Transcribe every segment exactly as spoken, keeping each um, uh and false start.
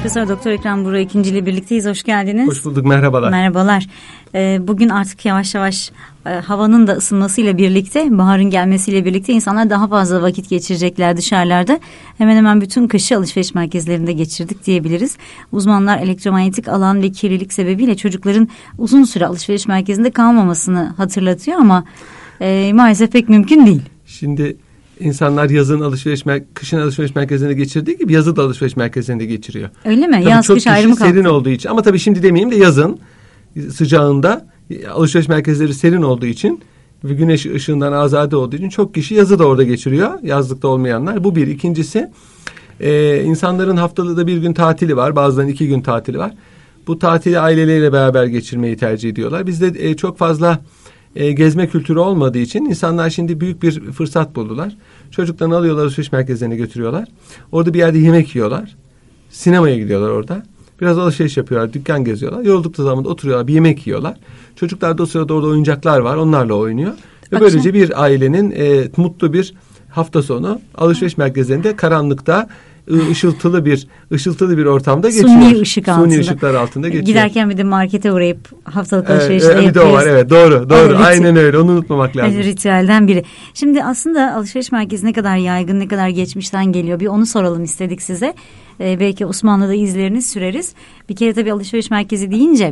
Profesör Doktor Ekrem Buğra ikinci ile birlikteyiz. Hoş geldiniz. Hoş bulduk. Merhabalar. Merhabalar. Ee, bugün artık yavaş yavaş e, havanın da ısınmasıyla birlikte, baharın gelmesiyle birlikte insanlar daha fazla vakit geçirecekler dışarılarda. Hemen hemen bütün kışı alışveriş merkezlerinde geçirdik diyebiliriz. Uzmanlar elektromanyetik alan ve kirlilik sebebiyle çocukların uzun süre alışveriş merkezinde kalmamasını hatırlatıyor ama e, maalesef pek mümkün değil. Şimdi insanlar yazın alışveriş, kışın alışveriş merkezinde geçirdiği gibi yazı da alışveriş merkezinde geçiriyor. Öyle mi? Tabii Yaz çok kış ayrımı kalktı. serin olduğu için. Ama tabii şimdi demeyeyim de yazın sıcağında alışveriş merkezleri serin olduğu için ve güneş ışığından azade olduğu için çok kişi yazı da orada geçiriyor. Yazlıkta olmayanlar. Bu bir. İkincisi e, insanların haftada bir gün tatili var. Bazılarının iki gün tatili var. Bu tatili aileleriyle beraber geçirmeyi tercih ediyorlar. Bizde e, çok fazla E, gezme kültürü olmadığı için insanlar şimdi büyük bir fırsat buldular. Çocuklarını alıyorlar, alışveriş merkezlerine götürüyorlar. Orada bir yerde yemek yiyorlar. Sinemaya gidiyorlar orada. Biraz alışveriş yapıyorlar, dükkan geziyorlar. Yoruldukları zaman da oturuyorlar, bir yemek yiyorlar. Çocuklar da o sırada orada oyuncaklar var, onlarla oynuyor. Ve böylece bir ailenin e, mutlu bir hafta sonu alışveriş merkezlerinde karanlıkta ışıltılı bir ışıltılı bir ortamda geçiyor. Suni ışık altında. Suni ışıklar altında geçiyor. Giderken bir de markete uğrayıp haftalık alışverişle evet, yapıyoruz. Bir de o var, evet, doğru doğru. Evet, aynen öyle, onu unutmamak lazım. Ritüelden biri. Şimdi aslında alışveriş merkezi ne kadar yaygın, ne kadar geçmişten geliyor, bir onu soralım istedik size. Ee, belki Osmanlı'da izlerini süreriz. Bir kere tabii alışveriş merkezi deyince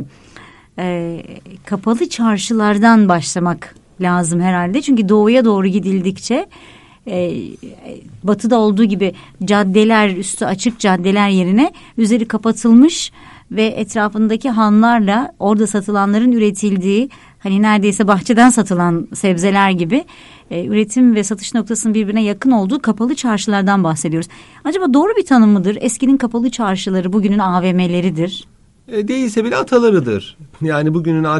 e, kapalı çarşılardan başlamak lazım herhalde. Çünkü doğuya doğru gidildikçe Ee, batıda olduğu gibi caddeler, üstü açık caddeler yerine üzeri kapatılmış ve etrafındaki hanlarla orada satılanların üretildiği, hani neredeyse bahçeden satılan sebzeler gibi e, üretim ve satış noktasının birbirine yakın olduğu kapalı çarşılardan bahsediyoruz. Acaba doğru bir tanım mıdır? Eskinin kapalı çarşıları bugünün A V M'leridir. E, değilse bile atalarıdır. Yani bugünün A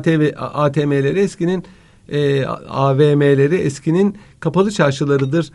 T M'leri eskinin E, A V M'leri eskinin kapalı çarşılarıdır.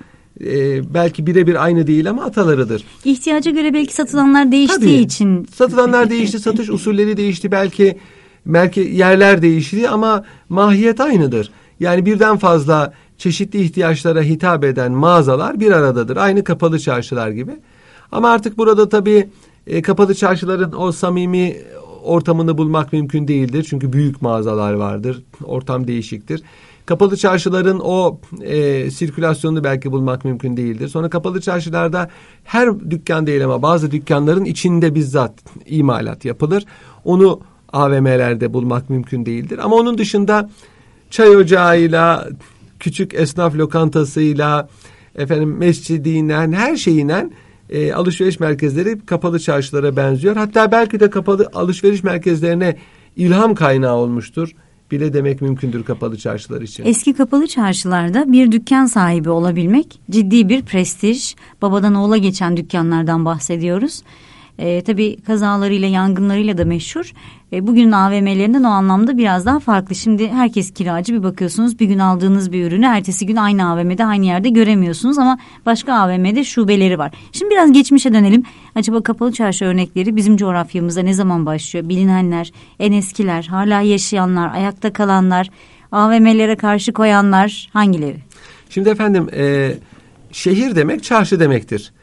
E, belki birebir aynı değil ama atalarıdır. İhtiyaca göre belki satılanlar değiştiği Tabii, için. Satılanlar değişti, satış usulleri değişti, belki belki yerler değişti ama mahiyet aynıdır. Yani birden fazla çeşitli ihtiyaçlara hitap eden mağazalar bir aradadır. Aynı kapalı çarşılar gibi. Ama artık burada tabii e, kapalı çarşıların o samimi ortamını bulmak mümkün değildir. Çünkü büyük mağazalar vardır. Ortam değişiktir. Kapalı çarşıların o e, sirkülasyonunu belki bulmak mümkün değildir. Sonra kapalı çarşılarda her dükkan değil ama bazı dükkanların içinde bizzat imalat yapılır. Onu A V M'lerde bulmak mümkün değildir. Ama onun dışında çay ocağıyla, küçük esnaf lokantasıyla, efendim mescidiyle, her şeyiyle E, alışveriş merkezleri kapalı çarşılara benziyor. Hatta belki de kapalı alışveriş merkezlerine ilham kaynağı olmuştur bile demek mümkündür kapalı çarşılar için. Eski kapalı çarşılarda bir dükkan sahibi olabilmek ciddi bir prestij. Babadan oğula geçen dükkanlardan bahsediyoruz. E, tabii kazalarıyla, yangınlarıyla da meşhur. E, bugünün A V M'lerinden o anlamda biraz daha farklı. Şimdi herkes kiracı, bir bakıyorsunuz bir gün aldığınız bir ürünü ertesi gün aynı A V M'de, aynı yerde göremiyorsunuz ama başka A V M'de şubeleri var. Şimdi biraz geçmişe dönelim. Acaba kapalı çarşı örnekleri bizim coğrafyamızda ne zaman başlıyor? Bilinenler, en eskiler, hala yaşayanlar, ayakta kalanlar, A V M'lere karşı koyanlar hangileri? Şimdi efendim e, şehir demek çarşı demektir.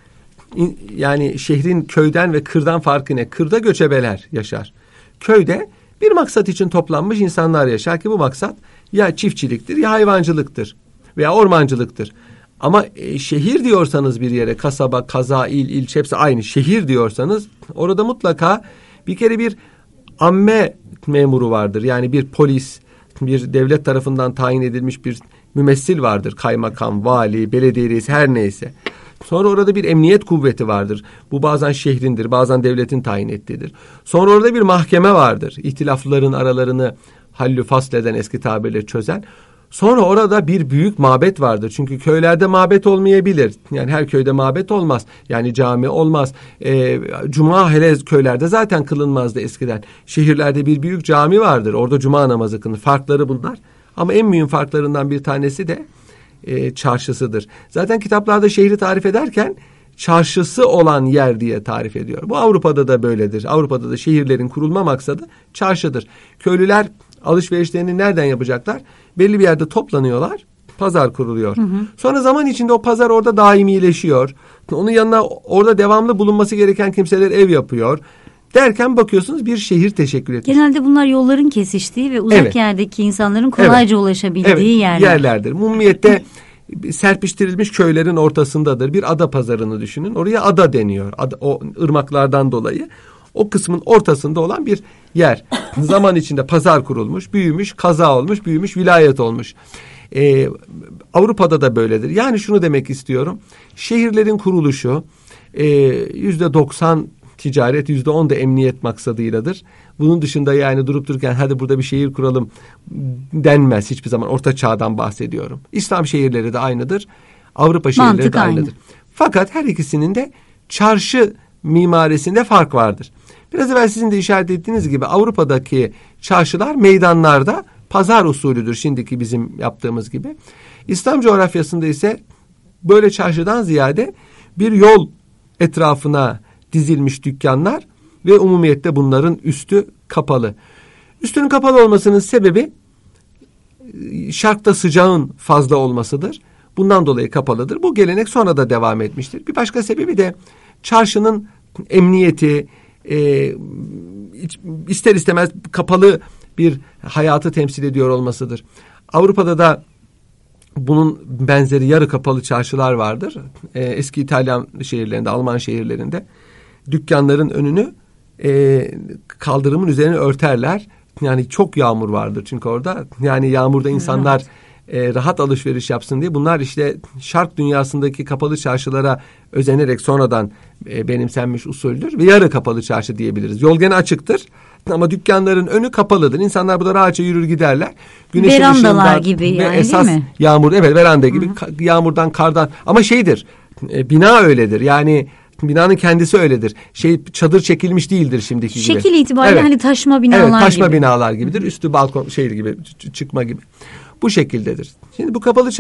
Yani şehrin köyden ve kırdan farkı ne? Kırda göçebeler yaşar. Köyde bir maksat için toplanmış insanlar yaşar ki bu maksat ya çiftçiliktir ya hayvancılıktır veya ormancılıktır. Ama e, şehir diyorsanız bir yere, kasaba, kaza, il, ilçe hepsi aynı. Şehir diyorsanız orada mutlaka bir kere bir amme memuru vardır. Yani bir polis, bir devlet tarafından tayin edilmiş bir mümessil vardır. Kaymakam, vali, belediye reisi, her neyse. Sonra orada bir emniyet kuvveti vardır. Bu bazen şehrindir, bazen devletin tayin ettiğidir. Sonra orada bir mahkeme vardır. İhtilaflıların aralarını hallü fasleden, eski tabirle çözen. Sonra orada bir büyük mabet vardır. Çünkü köylerde mabet olmayabilir. Yani her köyde mabet olmaz. Yani cami olmaz. E, cuma hele köylerde zaten kılınmazdı eskiden. Şehirlerde bir büyük cami vardır. Orada cuma namazı kılınır. Farkları bunlar. Ama en mühim farklarından bir tanesi de e, çarşısıdır. Zaten kitaplarda şehri tarif ederken çarşısı olan yer diye tarif ediyor. Bu Avrupa'da da böyledir. Avrupa'da da şehirlerin kurulma maksadı çarşıdır. Köylüler alışverişlerini nereden yapacaklar? Belli bir yerde toplanıyorlar. Pazar kuruluyor. Hı hı. Sonra zaman içinde o pazar orada daimileşiyor. Onun yanına orada devamlı bulunması gereken kimseler ev yapıyor. Derken bakıyorsunuz bir şehir teşekkül etmiş. Genelde bunlar yolların kesiştiği ve uzak Evet. yerdeki insanların kolayca evet. ulaşabildiği evet. yerler. yerlerdir. Mumiyette serpiştirilmiş köylerin ortasındadır. Bir ada pazarını düşünün. Oraya ada deniyor. Ada, o ırmaklardan dolayı. O kısmın ortasında olan bir yer. Zaman içinde pazar kurulmuş, büyümüş, kaza olmuş, büyümüş, vilayet olmuş. Ee, Avrupa'da da böyledir. Yani şunu demek istiyorum. Şehirlerin kuruluşu e, yüzde doksan ticaret, yüzde on da emniyet maksadıyladır. Bunun dışında yani durup dururken hadi burada bir şehir kuralım denmez hiçbir zaman. Orta çağdan bahsediyorum. İslam şehirleri de aynıdır. Avrupa şehirleri Mantık de aynıdır. Aynı. Fakat her ikisinin de çarşı mimarisinde fark vardır. Biraz evvel sizin de işaret ettiğiniz gibi Avrupa'daki çarşılar meydanlarda pazar usulüdür şimdiki bizim yaptığımız gibi. İslam coğrafyasında ise böyle çarşıdan ziyade bir yol etrafına dizilmiş dükkanlar ve umumiyette bunların üstü kapalı. Üstünün kapalı olmasının sebebi şarkta sıcağın fazla olmasıdır. Bundan dolayı kapalıdır. Bu gelenek sonra da devam etmiştir. Bir başka sebebi de çarşının emniyeti, e, ister istemez kapalı bir hayatı temsil ediyor olmasıdır. Avrupa'da da bunun benzeri yarı kapalı çarşılar vardır. E, eski İtalyan şehirlerinde, Alman şehirlerinde dükkanların önünü e, kaldırımın üzerine örterler. Yani çok yağmur vardır çünkü orada. Yani yağmurda insanlar e, rahat alışveriş yapsın diye. Bunlar işte şark dünyasındaki kapalı çarşılara özenerek sonradan e, benimsenmiş usuldür. Ve yarı kapalı çarşı diyebiliriz. Yol gene açıktır ama dükkanların önü kapalıdır. İnsanlar burada rahatça yürür giderler. Güneşin verandalar gibi ve yani esas değil mi? Yağmur, evet veranda gibi ka- yağmurdan, kardan ama şeydir. E, bina öyledir. Yani binanın kendisi öyledir. Şey çadır çekilmiş değildir şimdiki gibi. Şekil itibariyle evet. Hani taşma binalar gibi. Evet, taşma gibi. binalar gibidir. Üstü balkon şey gibi ç- çıkma gibi. Bu şekildedir. Şimdi bu kapalı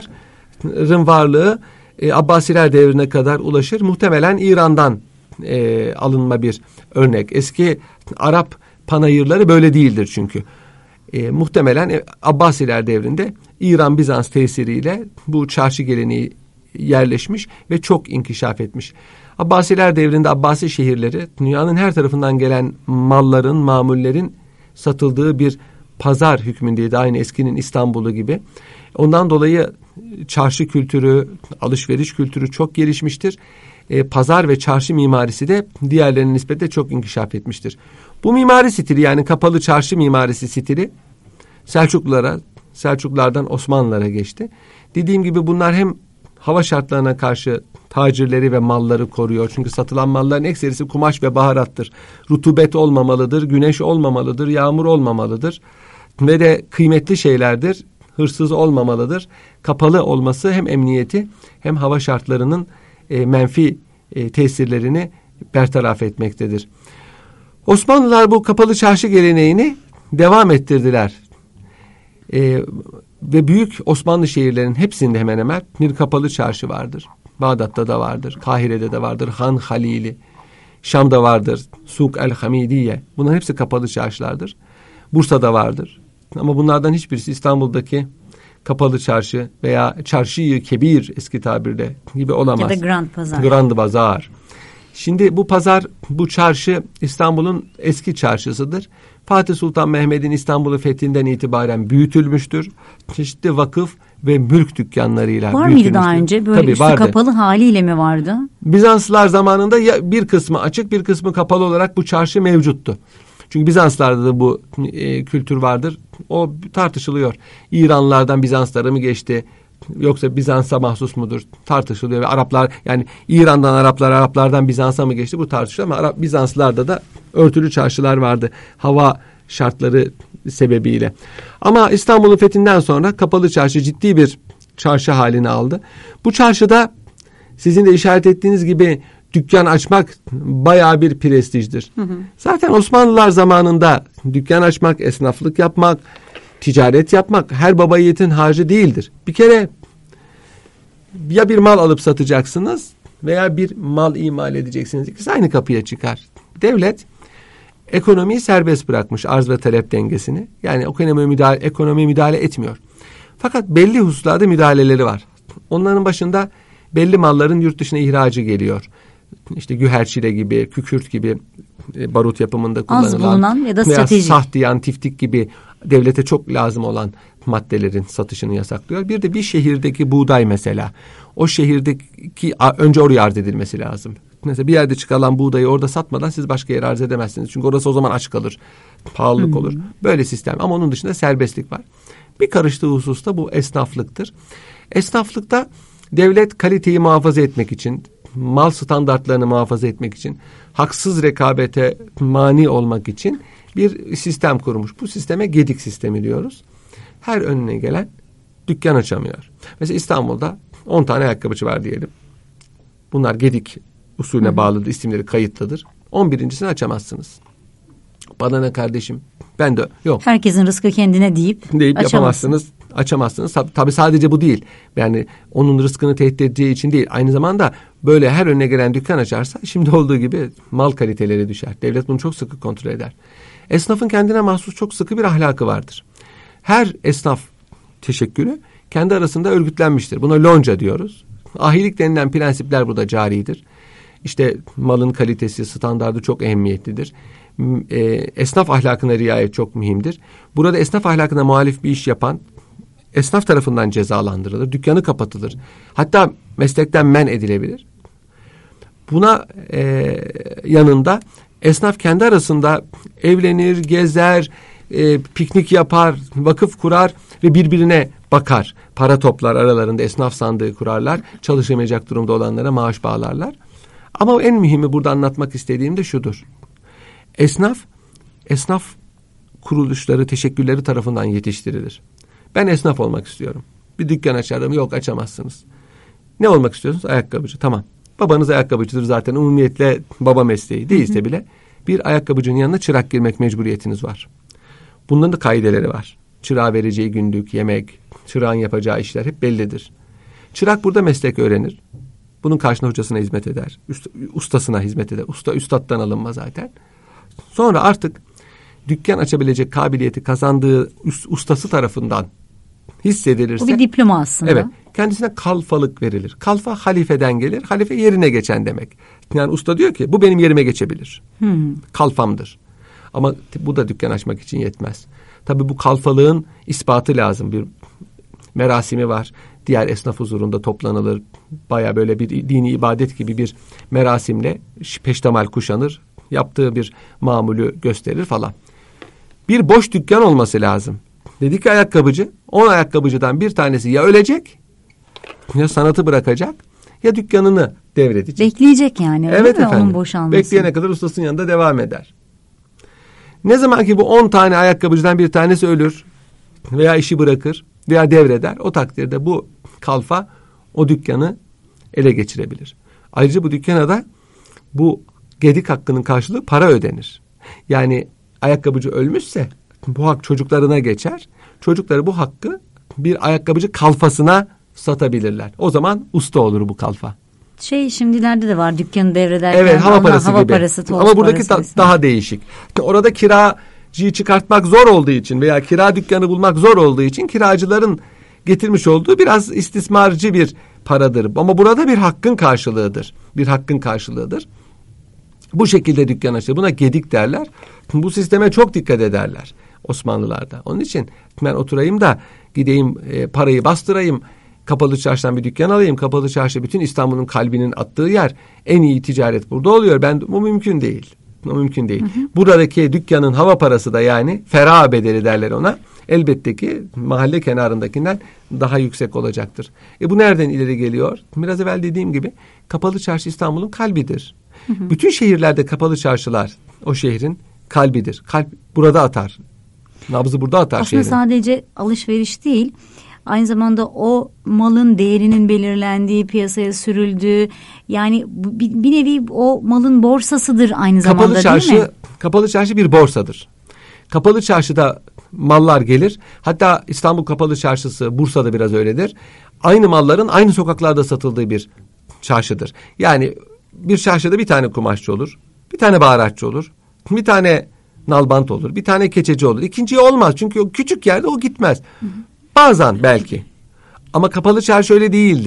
çarşıların varlığı e, Abbasiler devrine kadar ulaşır. Muhtemelen İran'dan e, alınma bir örnek. Eski Arap panayırları böyle değildir çünkü. E, muhtemelen e, Abbasiler devrinde İran Bizans tesiriyle bu çarşı geleneği yerleşmiş ve çok inkişaf etmiş. Abbasiler devrinde Abbasi şehirleri dünyanın her tarafından gelen malların, mamullerin satıldığı bir pazar hükmündeydi. Aynı eskinin İstanbul'u gibi. Ondan dolayı çarşı kültürü, alışveriş kültürü çok gelişmiştir. E, pazar ve çarşı mimarisi de diğerlerine nispetle çok inkişaf etmiştir. Bu mimari stili yani kapalı çarşı mimarisi stili Selçuklulara, Selçuklulardan Osmanlılara geçti. Dediğim gibi bunlar hem hava şartlarına karşı tacirleri ve malları koruyor. Çünkü satılan malların ekserisi kumaş ve baharattır. Rutubet olmamalıdır, güneş olmamalıdır, yağmur olmamalıdır. Ve de kıymetli şeylerdir, hırsız olmamalıdır. Kapalı olması hem emniyeti hem hava şartlarının e, menfi e, tesirlerini bertaraf etmektedir. Osmanlılar bu kapalı çarşı geleneğini devam ettirdiler. E, ve büyük Osmanlı şehirlerinin hepsinde hemen hemen bir kapalı çarşı vardır. Bağdat'ta da vardır, Kahire'de de vardır, Han Halili, Şam'da vardır, Suk el Hamidiye. Bunların hepsi kapalı çarşılardır. Bursa'da vardır. Ama bunlardan hiçbirisi İstanbul'daki kapalı çarşı veya çarşı-i kebir eski tabirle gibi olamaz. Ya da Grand Pazar. Grand Pazar. Şimdi bu pazar, bu çarşı İstanbul'un eski çarşısıdır. Fatih Sultan Mehmet'in İstanbul'u fethinden itibaren büyütülmüştür. Çeşitli vakıf ve mülk dükkanlarıyla var büyütülmüştür. Var mıydı daha önce? Böyle Tabii, üstü vardı. Kapalı haliyle mi vardı? Bizanslılar zamanında ya bir kısmı açık bir kısmı kapalı olarak bu çarşı mevcuttu. Çünkü Bizanslarda da bu e, kültür vardır. O tartışılıyor. İranlılardan Bizanslara mı geçti? Yoksa Bizans'a mahsus mudur? Tartışılıyor. Ve Araplar yani İran'dan Araplar, Araplardan Bizans'a mı geçti? Bu tartışılıyor ama Arap, Bizanslarda da örtülü çarşılar vardı. Hava şartları sebebiyle. Ama İstanbul'un fethinden sonra kapalı çarşı ciddi bir çarşı halini aldı. Bu çarşıda sizin de işaret ettiğiniz gibi dükkan açmak bayağı bir prestijdir. Hı hı. Zaten Osmanlılar zamanında dükkan açmak, esnaflık yapmak, ticaret yapmak her baba yiğitin harcı değildir. Bir kere ya bir mal alıp satacaksınız veya bir mal imal edeceksiniz. İkisi aynı kapıya çıkar. Devlet ekonomiyi serbest bırakmış, arz ve talep dengesini. Yani ekonomiye müdahale, ekonomiye müdahale etmiyor. Fakat belli hususlarda müdahaleleri var. Onların başında belli malların yurt dışına ihracı geliyor. İşte güherçile gibi, kükürt gibi e, barut yapımında kullanılan. Az bulunan ya da veya stratejik. sahtiyan, tiftik gibi devlete çok lazım olan maddelerin satışını yasaklıyor. Bir de bir şehirdeki buğday mesela. O şehirdeki önce oraya arz edilmesi lazım. Mesela bir yerde çıkarılan buğdayı orada satmadan siz başka yere arz edemezsiniz. Çünkü orası o zaman aç kalır. Pahalılık hmm. olur. Böyle sistem. Ama onun dışında serbestlik var. Bir karıştığı hususta bu esnaflıktır. Esnaflıkta devlet kaliteyi muhafaza etmek için, mal standartlarını muhafaza etmek için, haksız rekabete mani olmak için bir sistem kurmuş. Bu sisteme gedik sistemi diyoruz. Her önüne gelen dükkan açamıyor. Mesela İstanbul'da on tane ayakkabıcı var diyelim. Bunlar gedik usulüne Hı. bağlıdır, isimleri kayıtlıdır. on birincisini açamazsınız. Bana ne kardeşim? Ben de yok. Herkesin rızkı kendine deyip, deyip yapamazsınız. Açamazsınız. Tabii sadece bu değil. Yani onun rızkını tehdit edeceği için değil. Aynı zamanda böyle her önüne gelen dükkan açarsa şimdi olduğu gibi mal kaliteleri düşer. Devlet bunu çok sıkı kontrol eder. Esnafın kendine mahsus çok sıkı bir ahlakı vardır. Her esnaf teşekkülü kendi arasında örgütlenmiştir. Buna lonca diyoruz. Ahilik denilen prensipler burada caridir. İşte malın kalitesi, standardı çok ehemmiyetlidir. E, esnaf ahlakına riayet çok mühimdir. Burada esnaf ahlakına muhalif bir iş yapan esnaf tarafından cezalandırılır. Dükkanı kapatılır. Hatta meslekten men edilebilir. Buna e, yanında esnaf kendi arasında evlenir, gezer, e, piknik yapar, vakıf kurar ve birbirine bakar. Para toplar, aralarında esnaf sandığı kurarlar. Çalışamayacak durumda olanlara maaş bağlarlar. Ama en mühimi burada anlatmak istediğim de şudur. Esnaf, esnaf kuruluşları, teşekkülleri tarafından yetiştirilir. Ben esnaf olmak istiyorum. Bir dükkan açarım. Yok, açamazsınız. Ne olmak istiyorsunuz? Ayakkabıcı. Tamam. Babanız ayakkabıcıdır zaten. Umumiyetle baba mesleği değilse bile bir ayakkabıcının yanına çırak girmek mecburiyetiniz var. Bunların da kaideleri var. Çırağa vereceği günlük, yemek, çırağın yapacağı işler hep bellidir. Çırak burada meslek öğrenir. Bunun karşına hocasına hizmet eder. Ustasına hizmet eder. Usta üstattan alınma zaten. Sonra artık dükkan açabilecek kabiliyeti kazandığı ustası tarafından hissedilirse. O bir diploma aslında. Evet. Kendisine kalfalık verilir. Kalfa halifeden gelir. Halife yerine geçen demek. Yani usta diyor ki bu benim yerime geçebilir. Hmm. Kalfamdır. Ama bu da dükkan açmak için yetmez. Tabii bu kalfalığın ispatı lazım. Bir merasimi var. Diğer esnaf huzurunda toplanılır. Baya böyle bir dini ibadet gibi bir merasimle peştemal kuşanır. Yaptığı bir mamulü gösterir falan. Bir boş dükkan olması lazım. Dedik ki ayakkabıcı, on ayakkabıcıdan bir tanesi ya ölecek, ya sanatı bırakacak, ya dükkanını devredecek. Bekleyecek yani. Öyle evet mi? efendim. Onun boşalması. Bekleyene kadar ustasının yanında devam eder. Ne zaman ki bu on tane ayakkabıcıdan bir tanesi ölür veya işi bırakır veya devreder, o takdirde bu kalfa o dükkanı ele geçirebilir. Ayrıca bu dükkana da bu gedik hakkının karşılığı para ödenir. Yani ayakkabıcı ölmüşse bu hak çocuklarına geçer. Çocukları bu hakkı bir ayakkabıcı kalfasına satabilirler. O zaman usta olur bu kalfa. Şey şimdilerde de var dükkanı devrederken. Evet, hava parası hava gibi. Parası, ama buradaki parası da, daha değişik. Orada kiracıyı çıkartmak zor olduğu için veya kira dükkanı bulmak zor olduğu için kiracıların getirmiş olduğu biraz istismarcı bir paradır. Ama burada bir hakkın karşılığıdır. Bir hakkın karşılığıdır. Bu şekilde dükkan açılır. Buna gedik derler. Bu sisteme çok dikkat ederler Osmanlılarda. Onun için ben oturayım da gideyim e, parayı bastırayım. Kapalı Çarşı'dan bir dükkan alayım. Kapalı Çarşı bütün İstanbul'un kalbinin attığı yer. En iyi ticaret burada oluyor. Ben bu mümkün değil. Bu mümkün değil. Hı hı. Buradaki dükkanın hava parası da yani ferah bedeli derler ona. Elbette ki mahalle kenarındakinden daha yüksek olacaktır. E bu nereden ileri geliyor? Biraz evvel dediğim gibi Kapalı Çarşı İstanbul'un kalbidir. Hı hı. Bütün şehirlerde kapalı çarşılar o şehrin kalbidir. Kalp burada atar. Nabzı burada atar aslında şehrin. Aslında sadece alışveriş değil, aynı zamanda o malın değerinin belirlendiği, piyasaya sürüldüğü, yani bir, bir nevi o malın borsasıdır aynı zamanda, kapalı çarşı, değil mi? Kapalı Çarşı bir borsadır. Kapalı Çarşıda mallar gelir. Hatta İstanbul Kapalı Çarşısı, Bursa'da biraz öyledir. Aynı malların aynı sokaklarda satıldığı bir çarşıdır. Yani bir çarşıda bir tane kumaşçı olur, bir tane baharatçı olur, bir tane nalbant olur, bir tane keçeci olur. İkinciyi olmaz çünkü o küçük yerde o gitmez. Hı hı. Bazen belki. Ama Kapalı Çarşı öyle değildir.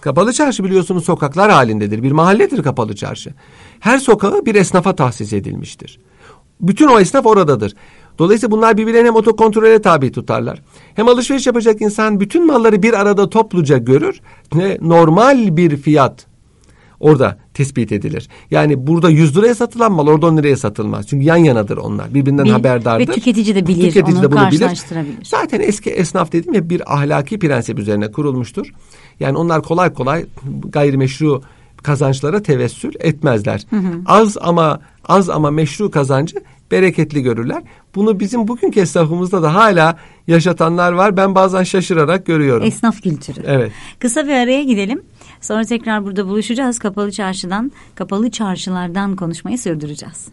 Kapalı çarşı biliyorsunuz sokaklar halindedir. Bir mahalledir kapalı çarşı. Her sokağı bir esnafa tahsis edilmiştir. Bütün o esnaf oradadır. Dolayısıyla bunlar birbirlerine hem otokontrole tabi tutarlar. Hem alışveriş yapacak insan bütün malları bir arada topluca görür ve normal bir fiyat orada tespit edilir. Yani burada yüz liraya satılan mal orada on liraya satılmaz. Çünkü yan yanadır onlar. Birbirinden bir, haberdardır. Ve tüketici de bilir. Tüketici onu de bunu karşılaştırabilir. Bilir. Zaten eski esnaf dedim ya bir ahlaki prensip üzerine kurulmuştur. Yani onlar kolay kolay gayrimeşru kazançlara tevessül etmezler. Hı hı. Az ama az ama meşru kazancı bereketli görürler. Bunu bizim bugünkü esnafımızda da hala yaşatanlar var. Ben bazen şaşırarak görüyorum. Esnaf kültürü. Evet. Kısa bir araya gidelim. Sonra tekrar burada buluşacağız. Kapalı çarşıdan, kapalı çarşılardan konuşmayı sürdüreceğiz.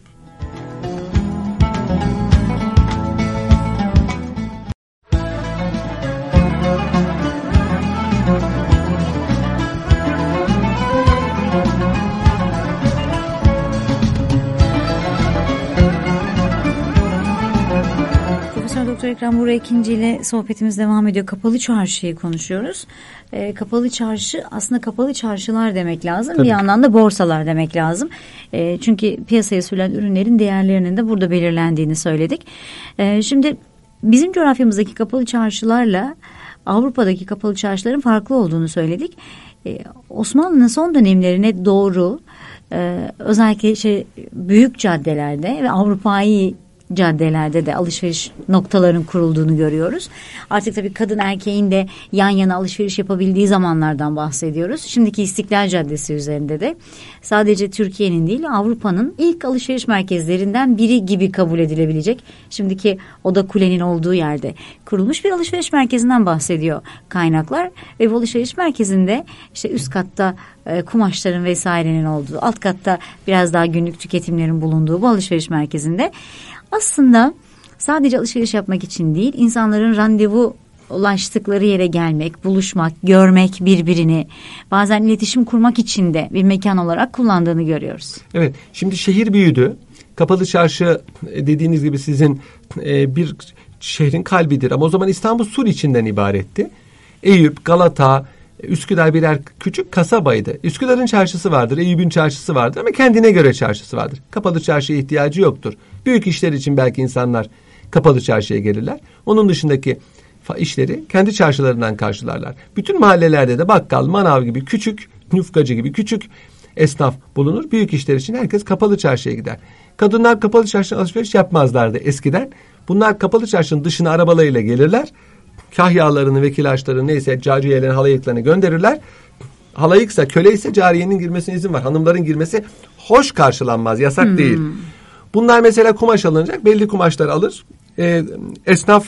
Doktor Ekrem Buğra ikinci ile sohbetimiz devam ediyor. Kapalı çarşıyı konuşuyoruz. E, kapalı çarşı aslında kapalı çarşılar demek lazım. Tabii. Bir yandan da borsalar demek lazım. E, çünkü piyasaya sürülen ürünlerin değerlerinin de burada belirlendiğini söyledik. E, şimdi bizim coğrafyamızdaki kapalı çarşılarla Avrupa'daki kapalı çarşıların farklı olduğunu söyledik. E, Osmanlı'nın son dönemlerine doğru e, özellikle şey, büyük caddelerde ve Avrupa'yı caddelerde de alışveriş noktalarının kurulduğunu görüyoruz. Artık tabii kadın erkeğin de yan yana alışveriş yapabildiği zamanlardan bahsediyoruz. Şimdiki İstiklal Caddesi üzerinde de sadece Türkiye'nin değil Avrupa'nın ilk alışveriş merkezlerinden biri gibi kabul edilebilecek. Şimdiki Oda Kule'nin olduğu yerde kurulmuş bir alışveriş merkezinden bahsediyor kaynaklar. Ve bu alışveriş merkezinde işte üst katta e, kumaşların vesairenin olduğu, alt katta biraz daha günlük tüketimlerin bulunduğu bu alışveriş merkezinde aslında sadece alışveriş yapmak için değil, insanların randevu ulaştıkları yere gelmek, buluşmak, görmek birbirini, bazen iletişim kurmak için de bir mekan olarak kullandığını görüyoruz. Evet, şimdi şehir büyüdü. Kapalı çarşı dediğiniz gibi sizin e, bir şehrin kalbidir. Ama o zaman İstanbul Sur içinden ibaretti. Eyüp, Galata, Üsküdar birer küçük kasabaydı. Üsküdar'ın çarşısı vardır, Eyüp'ün çarşısı vardır ama kendine göre çarşısı vardır. Kapalı çarşıya ihtiyacı yoktur. Büyük işler için belki insanlar kapalı çarşıya gelirler. Onun dışındaki işleri kendi çarşılarından karşılarlar. Bütün mahallelerde de bakkal, manav gibi küçük, yufkacı gibi küçük esnaf bulunur. Büyük işler için herkes kapalı çarşıya gider. Kadınlar kapalı çarşıdan alışveriş yapmazlardı eskiden. Bunlar kapalı çarşının dışına arabalarıyla gelirler. Kahya'larını, vekilaçlarını neyse cariyelerini, halayıklarını gönderirler. Halayıksa, köleyse cariyenin girmesine izin var. Hanımların girmesi hoş karşılanmaz, yasak hmm. değil. Bunlar mesela kumaş alınacak, belli kumaşlar alır. E, esnaf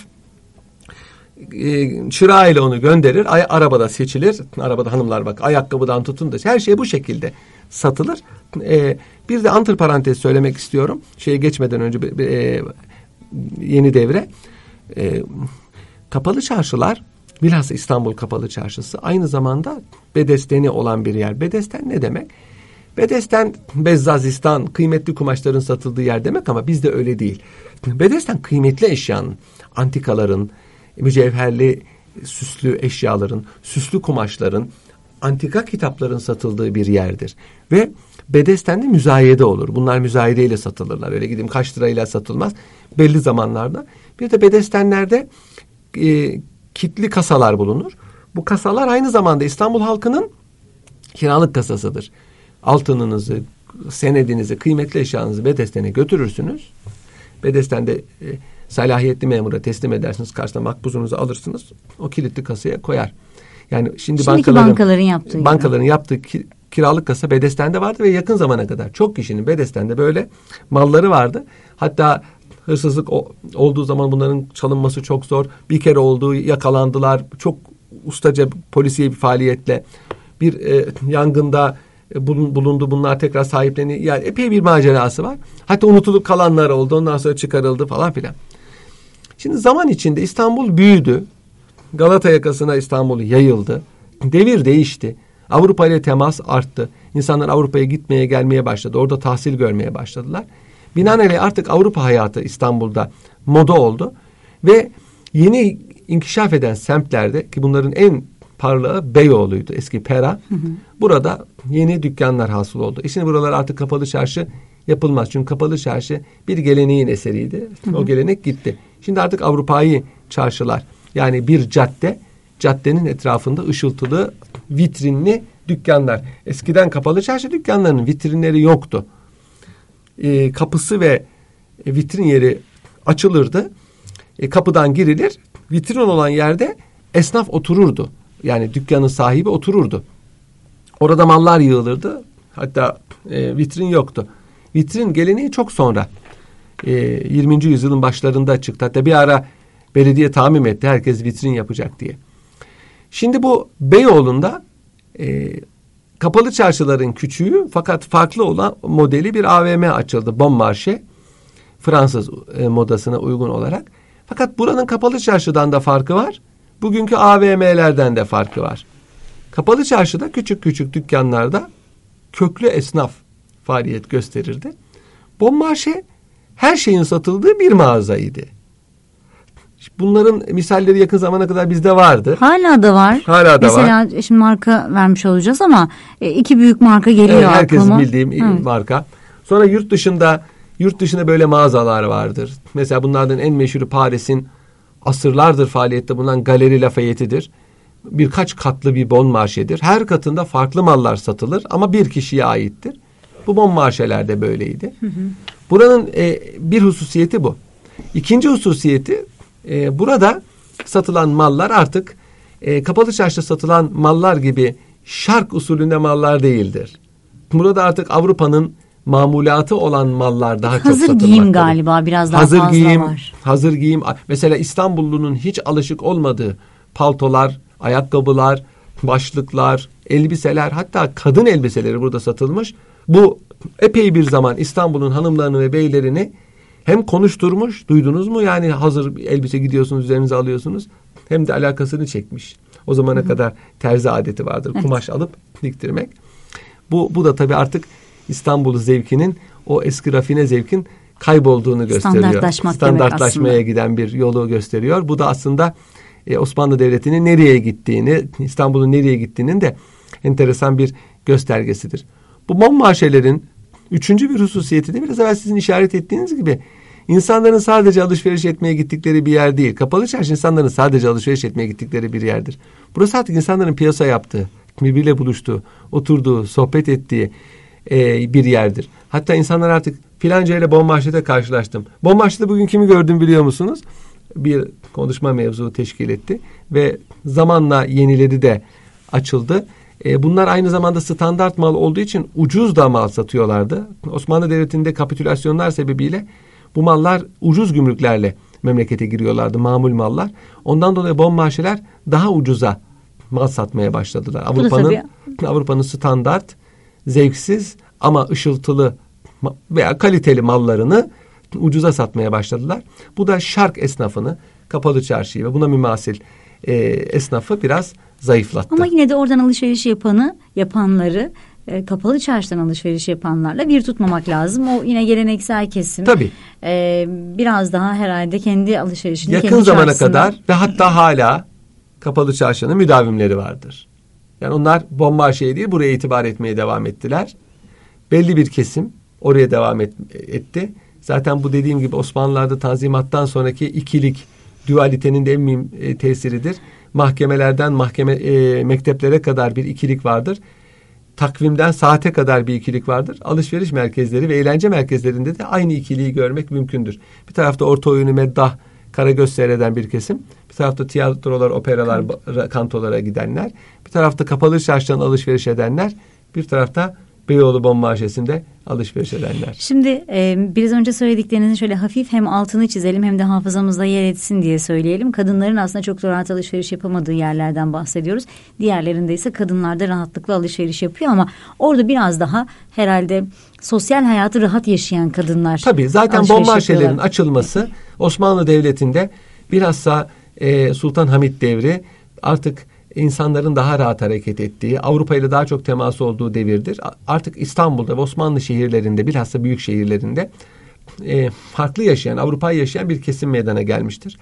e, çırağıyla onu gönderir. Ay, arabada seçilir. Arabada hanımlar bak ayakkabıdan tutun da her şey bu şekilde satılır. E, bir de antiparantez söylemek istiyorum. Şeye geçmeden önce e, yeni devre. E, Kapalı çarşılar, bilhassa İstanbul Kapalı Çarşısı aynı zamanda bedesteni olan bir yer. Bedesten ne demek? Bedesten Bezzazistan, kıymetli kumaşların satıldığı yer demek ama bizde öyle değil. Bedesten kıymetli eşyanın, antikaların, mücevherli süslü eşyaların, süslü kumaşların, antika kitapların satıldığı bir yerdir. Ve Bedesten'de müzayede olur. Bunlar müzayedeyle satılırlar. Öyle gideyim kaç lirayla satılmaz. Belli zamanlarda. Bir de Bedestenler'de E, kitli kasalar bulunur. Bu kasalar aynı zamanda İstanbul halkının kiralık kasasıdır. Altınınızı, senedinizi, kıymetli eşyanızı Bedesten'e götürürsünüz. Bedesten'de e, salahiyetli memura teslim edersiniz. Karşısına makbuzunuzu alırsınız. O kilitli kasaya koyar. Yani şimdi Şimdiki bankaların, bankaların yaptığı bankaların gibi. yaptığı ki, kiralık kasa Bedesten'de vardı ve yakın zamana kadar çok kişinin Bedesten'de böyle malları vardı. Hatta hırsızlık olduğu zaman bunların çalınması çok zor. Bir kere olduğu yakalandılar. Çok ustaca polisiye bir faaliyetle bir e, yangında e, bulundu. Bunlar tekrar sahipleniyor. Yani epey bir macerası var. Hatta unutulup kalanlar oldu. Ondan sonra çıkarıldı falan filan. Şimdi zaman içinde İstanbul büyüdü. Galata yakasına İstanbul yayıldı. Devir değişti. Avrupa ile temas arttı. İnsanlar Avrupa'ya gitmeye gelmeye başladı. Orada tahsil görmeye başladılar. Binaenaleyh artık Avrupa hayatı İstanbul'da moda oldu ve yeni inkişaf eden semtlerde ki bunların en parlağı Beyoğlu'ydu. Eski Pera. Hı hı. Burada yeni dükkanlar hasıl oldu. E şimdi buralar artık kapalı çarşı yapılmaz. Çünkü kapalı çarşı bir geleneğin eseriydi. Hı hı. O gelenek gitti. Şimdi artık Avrupa'yı çarşılar. Yani bir cadde, caddenin etrafında ışıltılı, vitrinli dükkanlar. Eskiden kapalı çarşı dükkanlarının vitrinleri yoktu. E, kapısı ve vitrin yeri açılırdı. E, kapıdan girilir. Vitrin olan yerde esnaf otururdu. Yani dükkanın sahibi otururdu. Orada mallar yığılırdı. Hatta e, vitrin yoktu. Vitrin geleneği çok sonra. E, yirminci yüzyılın başlarında çıktı. Hatta bir ara belediye tamim etti. Herkes vitrin yapacak diye. Şimdi bu Beyoğlu'nda e, kapalı çarşıların küçüğü fakat farklı olan modeli bir A V M açıldı. Bon Marché. Fransız e, modasına uygun olarak. Fakat buranın kapalı çarşıdan da farkı var. Bugünkü A V M'lerden de farkı var. Kapalı çarşıda küçük küçük dükkanlarda köklü esnaf faaliyet gösterirdi. Bon Marché her şeyin satıldığı bir mağazaydı. Bunların misalleri yakın zamana kadar bizde vardı. Hala da var. Hala da Mesela, var. Mesela şimdi marka vermiş olacağız ama iki büyük marka geliyor evet, herkesin aklıma. bildiğim evet. marka. Sonra yurt dışında yurt dışında böyle mağazalar vardır. Mesela bunlardan en meşhuru Paris'in asırlardır faaliyette bulunan Galeri Lafayette'dir. Birkaç katlı bir Bon Marché'dir. Her katında farklı mallar satılır ama bir kişiye aittir. Bu Bon Marché'ler de böyleydi. Hı hı. Buranın e, bir hususiyeti bu. İkinci hususiyeti e, burada satılan mallar artık e, kapalı çarşıda satılan mallar gibi şark usulünde mallar değildir. Burada artık Avrupa'nın mamulatı olan mallar daha hazır çok satılmaktadır. Hazır giyim galiba biraz daha hazır fazla giyim, var. Hazır giyim. Mesela İstanbullunun hiç alışık olmadığı paltolar, ayakkabılar, başlıklar, elbiseler, hatta kadın elbiseleri burada satılmış. Bu epey bir zaman İstanbul'un hanımlarını ve beylerini hem konuşturmuş, duydunuz mu? Yani hazır elbise gidiyorsunuz, üzerinize alıyorsunuz. Hem de alakasını çekmiş. O zamana Hı-hı. kadar terzi adeti vardır. Evet. Kumaş alıp diktirmek. Bu, bu da tabii artık İstanbul zevkinin, o eski rafine zevkin kaybolduğunu gösteriyor. Standartlaşmak Standartlaşmaya giden bir yolu gösteriyor. Bu da aslında e, Osmanlı Devleti'nin nereye gittiğini, İstanbul'un nereye gittiğinin de enteresan bir göstergesidir. Bu Bon Marché'lerin üçüncü bir hususiyeti de biraz evvel sizin işaret ettiğiniz gibi insanların sadece alışveriş etmeye gittikleri bir yer değil. Kapalı çarşı insanların sadece alışveriş etmeye gittikleri bir yerdir. Burası artık insanların piyasa yaptığı, birbiriyle buluştuğu, oturduğu, sohbet ettiği e, bir yerdir. Hatta insanlar artık filanca ile Bon Marché'de karşılaştım. Bon Marché'de bugün kimi gördüm biliyor musunuz? Bir konuşma mevzu teşkil etti ve zamanla yenileri de açıldı. E, bunlar aynı zamanda standart mal olduğu için ucuz da mal satıyorlardı. Osmanlı Devleti'nde kapitülasyonlar sebebiyle bu mallar ucuz gümrüklerle memlekete giriyorlardı, mamul mallar. Ondan dolayı Bon Marché'ler daha ucuza mal satmaya başladılar. Avrupa'nın Avrupa'nın standart, zevksiz ama ışıltılı veya kaliteli mallarını ucuza satmaya başladılar. Bu da şark esnafını, kapalı çarşıyı ve buna mümasil e, esnafı biraz zayıflattı. Ama yine de oradan alışveriş yapanı, yapanları e, kapalı çarşıdan alışveriş yapanlarla bir tutmamak lazım. O yine geleneksel kesim. Tabii. E, biraz daha herhalde kendi alışverişini yakın kendi zamana çarşısında... kadar ve hatta hala kapalı çarşının müdavimleri vardır. Yani onlar Bon Marché'ye değil buraya itibar etmeye devam ettiler. Belli bir kesim oraya devam et, etti. Zaten bu dediğim gibi Osmanlılar'da Tanzimat'tan sonraki ikilik, dualitenin de en mühim e, tesiridir. Mahkemelerden mahkeme e, mekteplere kadar bir ikilik vardır. Takvimden saate kadar bir ikilik vardır. Alışveriş merkezleri ve eğlence merkezlerinde de aynı ikiliği görmek mümkündür. Bir tarafta orta oyunu, meddah, karagöz seyreden bir kesim. Bir tarafta tiyatrolar, operalar, Kant. kantolara gidenler. Bir tarafta kapalı çarşıdan alışveriş edenler. Bir tarafta Beyoğlu Bon Marché'sinde alışveriş edenler. Şimdi e, biraz önce söylediklerinizin şöyle hafif hem altını çizelim hem de hafızamızda yer etsin diye söyleyelim. Kadınların aslında çok rahat alışveriş yapamadığı yerlerden bahsediyoruz. Diğerlerinde ise kadınlar da rahatlıkla alışveriş yapıyor ama orada biraz daha herhalde sosyal hayatı rahat yaşayan kadınlar. Tabii zaten Bon Marché'lerin açılması Osmanlı Devleti'nde bilhassa e, Sultan Hamid devri artık insanların daha rahat hareket ettiği, Avrupa ile daha çok teması olduğu devirdir. Artık İstanbul'da ve Osmanlı şehirlerinde, bilhassa büyük şehirlerinde e, farklı yaşayan, Avrupa'yı yaşayan bir kesim meydana gelmiştir.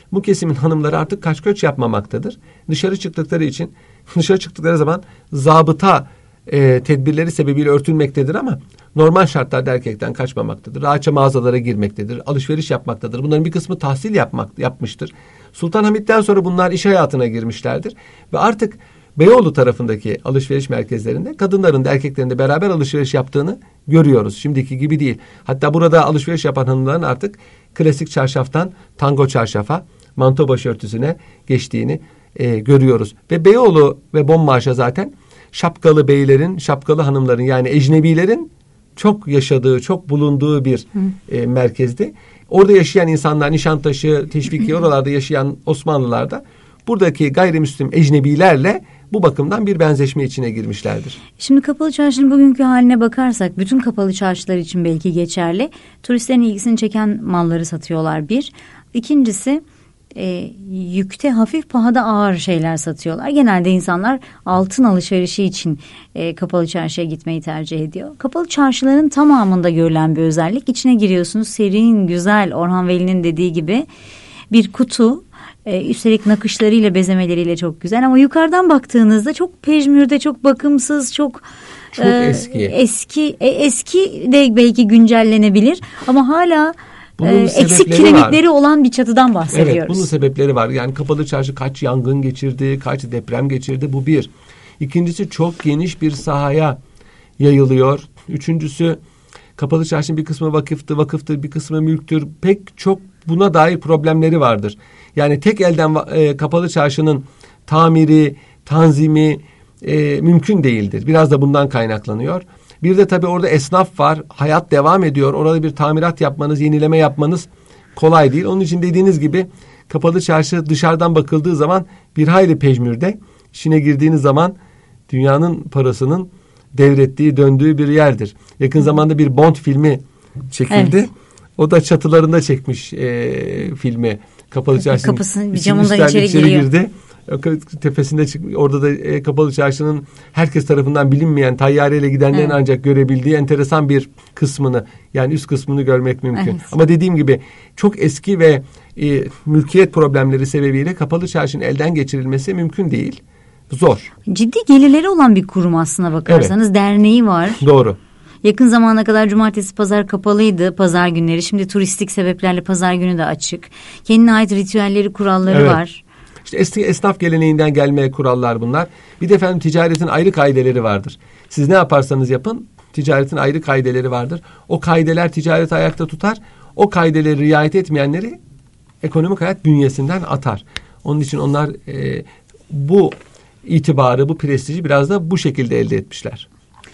bu kesimin hanımları artık kaç göç yapmamaktadır. Dışarı çıktıkları için dışarı çıktıkları zaman zabıta e, tedbirleri sebebiyle örtülmektedir ama normal şartlarda erkekten kaçmamaktadır. Rahatça mağazalara girmektedir. Alışveriş yapmaktadır. Bunların bir kısmı tahsil yapmak yapmıştır. Sultanahmet'ten sonra bunlar iş hayatına girmişlerdir ve artık Beyoğlu tarafındaki alışveriş merkezlerinde kadınların da erkeklerin de beraber alışveriş yaptığını görüyoruz. Şimdiki gibi değil. Hatta burada alışveriş yapan hanımların artık klasik çarşaftan tango çarşafa, manto başörtüsüne geçtiğini e, görüyoruz. Ve Beyoğlu ve Bonmarş'a zaten şapkalı beylerin, şapkalı hanımların yani ecnebilerin çok yaşadığı, çok bulunduğu bir e, merkezdi. Orada yaşayan insanlar, Nişantaşı, Teşvikiye oralarda yaşayan Osmanlılar da buradaki gayrimüslim ecnebilerle bu bakımdan bir benzeşme içine girmişlerdir. Şimdi Kapalı Çarşı'nın bugünkü haline bakarsak bütün kapalı çarşılar için belki geçerli. Turistlerin ilgisini çeken malları satıyorlar bir. İkincisi e, yükte hafif pahada ağır şeyler satıyorlar. Genelde insanlar altın alışverişi için e, Kapalı Çarşı'ya gitmeyi tercih ediyor. Kapalı çarşıların tamamında görülen bir özellik. İçine giriyorsunuz, serin, güzel, Orhan Veli'nin dediği gibi bir kutu. Ee, üstelik nakışlarıyla, bezemeleriyle çok güzel ama yukarıdan baktığınızda çok pejmürde, çok bakımsız, çok çok e, eski. Eski e, eski de belki güncellenebilir ama hala e, eksik kiremitleri var. Olan bir çatıdan bahsediyoruz. Evet, bunun sebepleri var. Yani Kapalı Çarşı kaç yangın geçirdi, kaç deprem geçirdi, bu bir. İkincisi çok geniş bir sahaya yayılıyor. Üçüncüsü Kapalı Çarşı'nın bir kısmı vakıftı, vakıftır, bir kısmı mülktür. Pek çok buna dair problemleri vardır. Yani tek elden e, Kapalı Çarşı'nın tamiri, tanzimi e, mümkün değildir. Biraz da bundan kaynaklanıyor. Bir de tabii orada esnaf var. Hayat devam ediyor. Orada bir tamirat yapmanız, yenileme yapmanız kolay değil. Onun için dediğiniz gibi Kapalı Çarşı dışarıdan bakıldığı zaman bir hayli pejmürde. İçine girdiğiniz zaman dünyanın parasının devrettiği, döndüğü bir yerdir. Yakın zamanda bir Bond filmi çekildi. Evet. O da çatılarında çekmiş e, filmi. Kapalı Çarşı'nın kapısının camından içeri, içeri girdi. Tepesinde çıkmış. Orada da e, Kapalı Çarşı'nın herkes tarafından bilinmeyen tayyareyle gidenlerin evet. ancak görebildiği enteresan bir kısmını, yani üst kısmını görmek mümkün. Evet. Ama dediğim gibi çok eski ve e, mülkiyet problemleri sebebiyle Kapalı Çarşı'nın elden geçirilmesi mümkün değil. Zor. Ciddi gelirleri olan bir kurum aslına bakarsanız. Evet. Derneği var. Doğru. Yakın zamana kadar cumartesi pazar kapalıydı, pazar günleri. Şimdi turistik sebeplerle pazar günü de açık. Kendine ait ritüelleri, kuralları evet. var. İşte eski esnaf geleneğinden gelme kurallar bunlar. Bir de efendim ticaretin ayrı kaideleri vardır. Siz ne yaparsanız yapın ticaretin ayrı kaideleri vardır. O kaideler ticareti ayakta tutar. O kaideleri riayet etmeyenleri ekonomik hayat bünyesinden atar. Onun için onlar e, bu itibarı, bu prestiji biraz da bu şekilde elde etmişler.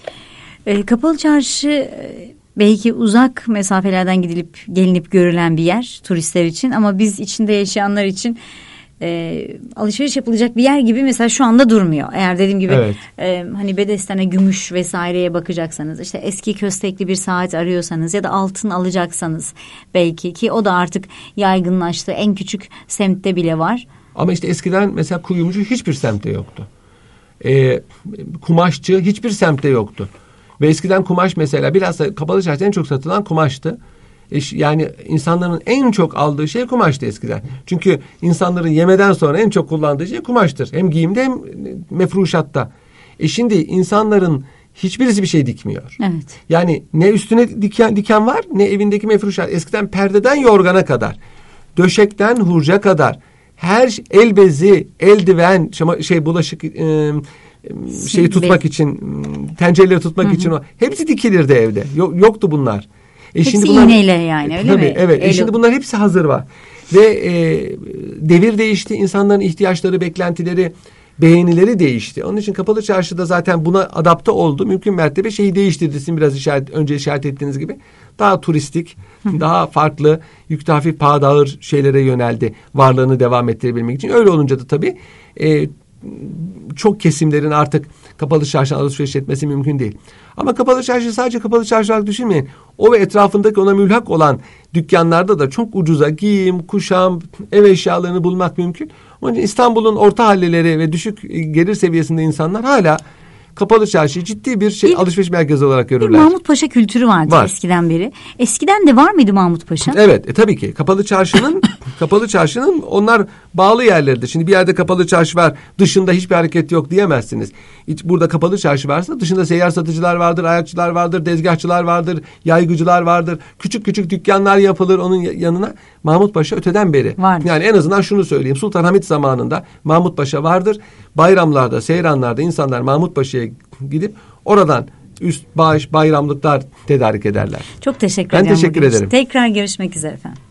E, Kapalı Çarşı belki uzak mesafelerden gidilip gelinip görülen bir yer turistler için ama biz içinde yaşayanlar için e, alışveriş yapılacak bir yer gibi mesela şu anda durmuyor. Eğer dediğim gibi evet. e, hani Bedesten'e, gümüş vesaireye bakacaksanız, işte eski köstekli bir saat arıyorsanız ya da altın alacaksanız belki, ki o da artık yaygınlaştı. En küçük semtte bile var. Ama işte eskiden mesela kuyumcu hiçbir semtte yoktu. E, kumaşçı hiçbir semtte yoktu. Ve eskiden kumaş mesela biraz da Kapalı Çarşı'da en çok satılan kumaştı. Yani insanların en çok aldığı şey kumaştı eskiden. Çünkü insanların yemeden sonra en çok kullandığı şey kumaştır. Hem giyimde hem mefruşatta. E şimdi insanların hiçbirisi bir şey dikmiyor. Evet. Yani ne üstüne diken, diken var ne evindeki mefruşat. Eskiden perdeden yorgana kadar, döşekten hurca kadar her el bezi, eldiven, şey bulaşık e, şeyi tutmak için, tencereleri tutmak hı hı. için o hepsi dikilirdi evde. Yok, yoktu bunlar. E hepsi şimdi bunlar, iğneyle yani öyle tabii, mi? Evet. E şimdi bunlar hepsi hazır var. Ve e, devir değişti. İnsanların ihtiyaçları, beklentileri, beğenileri değişti. Onun için Kapalı Çarşı'da zaten buna adapte oldu. Mümkün mertebe şeyi değiştirdi. Sizin biraz işaret, önce işaret ettiğiniz gibi. Daha turistik, hı. daha farklı, yükte hafif pahada ağır şeylere yöneldi. Varlığını devam ettirebilmek için. Öyle olunca da tabii e, çok kesimlerin artık Kapalı Çarşı'dan alışveriş etmesi mümkün değil. Ama Kapalı Çarşı sadece Kapalı Çarşı olarak düşünmeyin. O ve etrafındaki ona mülhak olan dükkanlarda da çok ucuza giyim, kuşam, ev eşyalarını bulmak mümkün. Onun için İstanbul'un orta halleleri ve düşük gelir seviyesinde insanlar hala Kapalı Çarşı'yı ciddi bir şey Bir- alışveriş merkezi olarak Bir görürler. Mahmut Paşa kültürü vardı Var. eskiden beri. Eskiden de var mıydı Mahmut Paşa? Evet, e, tabii ki. Kapalı Çarşı'nın Kapalı Çarşı'nın onlar bağlı yerleridir. Şimdi bir yerde Kapalı Çarşı var, dışında hiçbir hareket yok diyemezsiniz. Hiç burada Kapalı Çarşı varsa dışında seyyar satıcılar vardır, ayakçılar vardır, tezgahçılar vardır, yaygıcılar vardır. Küçük küçük dükkanlar yapılır onun yanına. Mahmut Paşa öteden beri. Vardır. Yani en azından şunu söyleyeyim. Sultanahmet zamanında Mahmut Paşa vardır. Bayramlarda, seyranlarda insanlar Mahmut Paşa'ya gidip oradan üst bağış, bayramlıklar tedarik ederler. Çok teşekkür Ben ederim. teşekkür bugün için. ederim. Tekrar görüşmek üzere efendim.